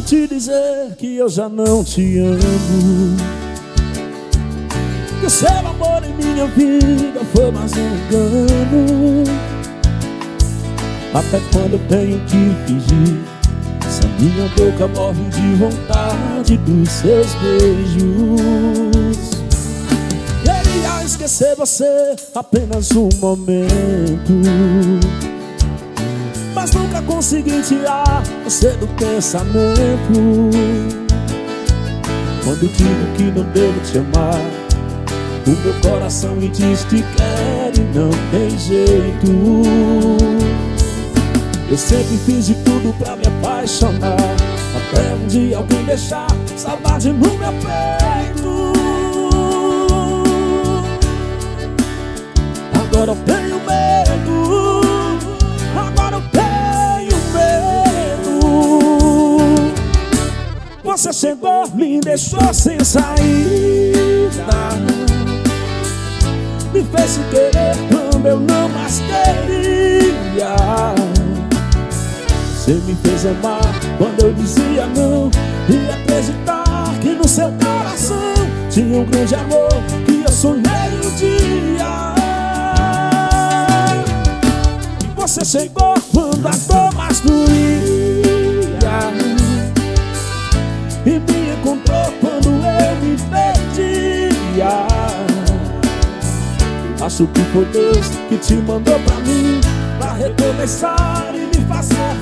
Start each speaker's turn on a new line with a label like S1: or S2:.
S1: te dizer que eu já não te amo, que o seu amor em minha vida foi mais um engano. Até quando eu tenho que fingir, se a minha boca morre de vontade dos seus beijos. Queria esquecer você apenas um momento, mas nunca consegui tirar você do pensamento. Quando digo que não devo te amar, o meu coração me diz que quer e não tem jeito. Eu sempre fiz de tudo pra me apaixonar, até um dia alguém deixar saudade no meu peito. Agora eu tenho medo, agora eu tenho medo. Você chegou, me deixou sem saída, me fez se querer quando eu não mais queria. Você me fez amar quando eu dizia não, e acreditar que no seu coração tinha um grande amor que eu sonhei um dia. E você chegou quando a dor mais doía, e me encontrou quando eu me perdia. Acho que foi Deus que te mandou pra mim, pra recomeçar e me fazer